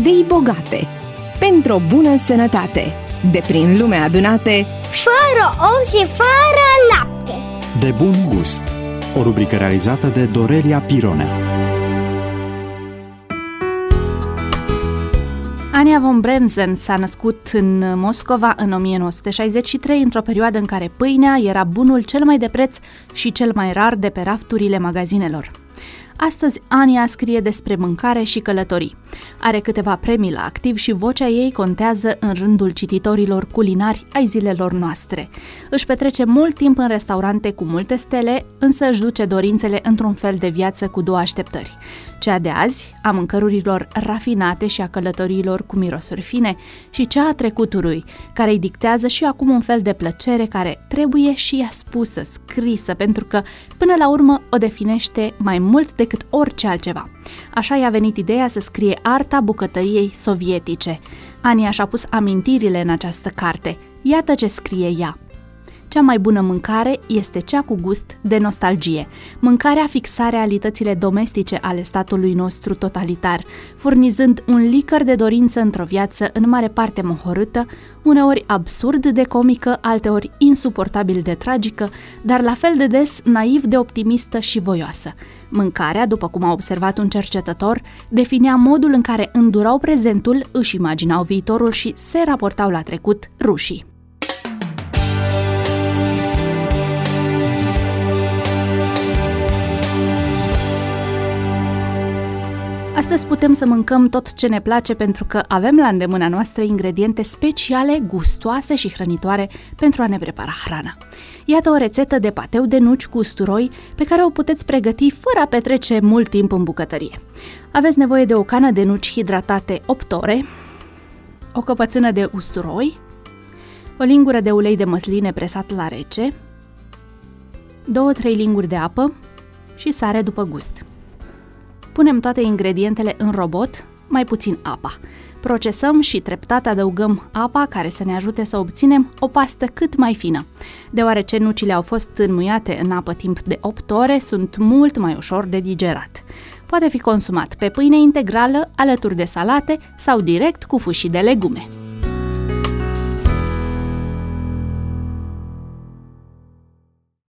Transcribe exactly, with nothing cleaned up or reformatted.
idei bogate, pentru o bună sănătate, de prin lume adunate, fără ou și fără lapte. De bun gust. O rubrică realizată de Dorelia Pirone. Ania von Bremzen s-a născut în Moscova în o mie nouă sute șaizeci și trei, într-o perioadă în care pâinea era bunul cel mai de preț și cel mai rar de pe rafturile magazinelor. Astăzi, Ania scrie despre mâncare și călătorii. Are câteva premii la activ și vocea ei contează în rândul cititorilor culinari ai zilelor noastre. Își petrece mult timp în restaurante cu multe stele, însă își duce dorințele într-un fel de viață cu două așteptări. Cea de azi, a mâncărurilor rafinate și a călătoriilor cu mirosuri fine, și cea a trecutului, care îi dictează și acum un fel de plăcere care trebuie și ea spusă, scrisă, pentru că, până la urmă, o definește mai mult decât orice altceva. Așa i-a venit ideea să scrie Arta bucătăriei sovietice. Ania și-a pus amintirile în această carte. Iată ce scrie ea. Cea mai bună mâncare este cea cu gust de nostalgie. Mâncarea fixă realitățile domestice ale statului nostru totalitar, furnizând un licăr de dorință într-o viață în mare parte mohorâtă, uneori absurd de comică, alteori insuportabil de tragică, dar la fel de des naiv de optimistă și voioasă. Mâncarea, după cum a observat un cercetător, definea modul în care îndurau prezentul, își imaginau viitorul și se raportau la trecut rușii. Astăzi putem să mâncăm tot ce ne place pentru că avem la îndemâna noastră ingrediente speciale, gustoase și hrănitoare pentru a ne prepara hrana. Iată o rețetă de pateu de nuci cu usturoi pe care o puteți pregăti fără a petrece mult timp în bucătărie. Aveți nevoie de o cană de nuci hidratate opt ore, o căpățână de usturoi, o lingură de ulei de măsline presat la rece, două-trei linguri de apă și sare după gust. Punem toate ingredientele în robot, mai puțin apa. Procesăm și treptat adăugăm apa care să ne ajute să obținem o pastă cât mai fină. Deoarece nucile au fost înmuiate în apă timp de opt ore, sunt mult mai ușor de digerat. Poate fi consumat pe pâine integrală, alături de salate sau direct cu fâșii de legume.